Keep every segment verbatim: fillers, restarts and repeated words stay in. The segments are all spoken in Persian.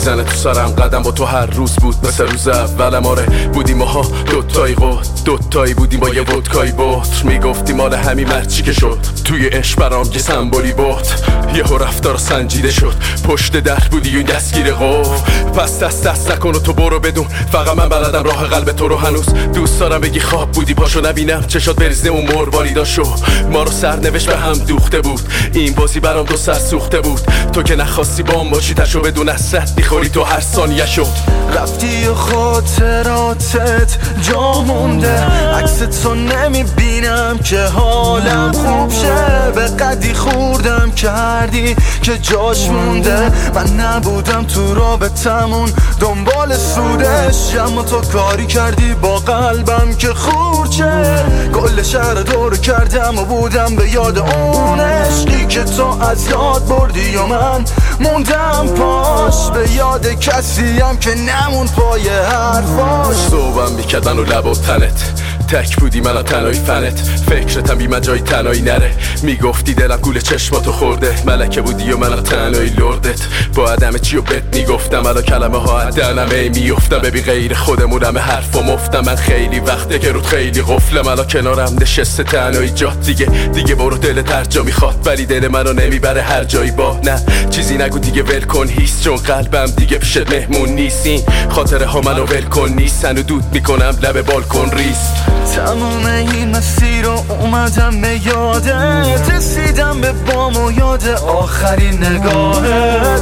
میزنه تو سرم، قدم با تو هر روز بود مثل روز اولم. آره بودیم ماها دوتایی قد، دوتایی بودیم با یه ودکای بطر. میگفتی مال همین مرچی که شد توی عشق برام یه سمبولی بود. یهو رفتار سنجیده شد، پشت در بودی و دستگیر قفل. پس دست دست نکن و تو برو بدون، فقط من بلدم راه قلب تو رو. هنوز دوست دارم بگی خواب بودی پاشو نبینم چشات بریزه اون مرواریداشو. ما رو سرنوشت به هم دوخته بود، این بازی برام دو سر سوخته بود. تو که نخواستی بام باشی تشو بدون حسرت میخوری تو هر ثانیه شو. رفتی و خاطراتت جا مونده، عکس تو نمیبینم که حالم خوب شه. به قدی خوردم کردی که جاش مونده، من نبودم تو رابطمون دنبال سودش. اما تو کاری کردی با قلبم که خورچه. کل شهر دور کردم و بودم به یاد اون عشقی که تو از یاد بردی و من موندم پاش. به یاد کسیم که نمون پای حرفاش. صوبم میکرد من و لب و تنت، تک بودی من و تنهایی فنت. فکرتم بی من جای تنهایی نره، میگفتی دلم گول چشماتو خورده. ملکه بودی و من و تنهایی لردت، با عدم چی و بت میگفتم الا کلمه ها عدنم ای میفتم. ببین غیر خودمونم حرفا مفتم. من خیلی وقته که رود خیلی قفلم، الا کنارم نشسته تنهایی جات. دیگه دیگه برو دلت هر جا میخواد، ولی دل منو نمیبره هر جایی. با نه چیزی نگو دیگه ول کن هیس، چون قلبم دیگه پیشت مهمون نیست. این خاطره ها منو ول کن نیستن و دود میکنم لب بالکن ریز. تموم این مسیر رو اومدم به یادت، رسیدم به بام و یاد آخرین نگاهت.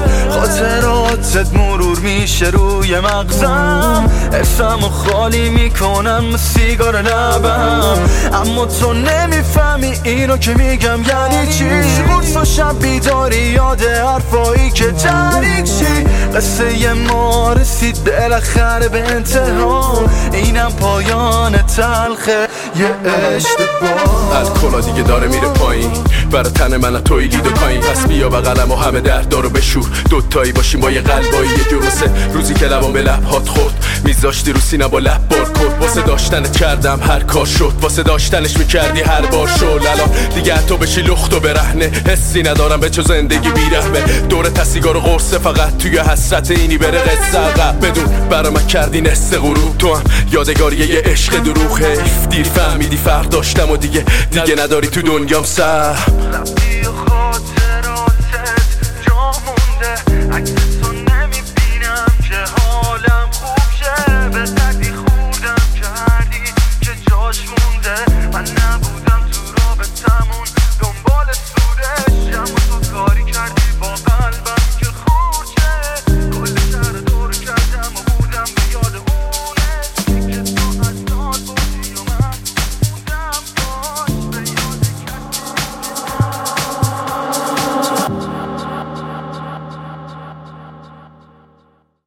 خاطراتت مرور میشه روی مغزم، حسم و خالی میکنم سیگار لبم. اما تو نمیفهمی اینو که میگم یعنی چی. قرص و شب بیداری یاد حرفایی که تاریک چی. قصه ما رسید بالاخره به انتها، اینم پایان تلخه یه اشتباه. الکلا دیگه داره میره پایین، برای تن من توی لید و پایین. پس بیا بغلم و همه دردارو بشور، دوتایی باشیم با یه قلبایی یه جور. مثل روزی که لبام به لب هات خورد، میذاشتی رو سینه با لب بار کرد. واسه داشتنت کردم هر کار شد، واسه داشتنش میکردی هر بار شل. الان دیگه تو بشی لخت و برهنه، حسی ندارم به چه زندگی بیرحمه. دور تسیگار و قرصه فقط توی حسرت اینی بره قصه عقب. بدون برا من کردی نصف غروب، تو هم یادگاری یه عشق دروغ. حیف دیر فهمیدی فرق داشتم و دیگه دیگه نداری تو دنیام سر.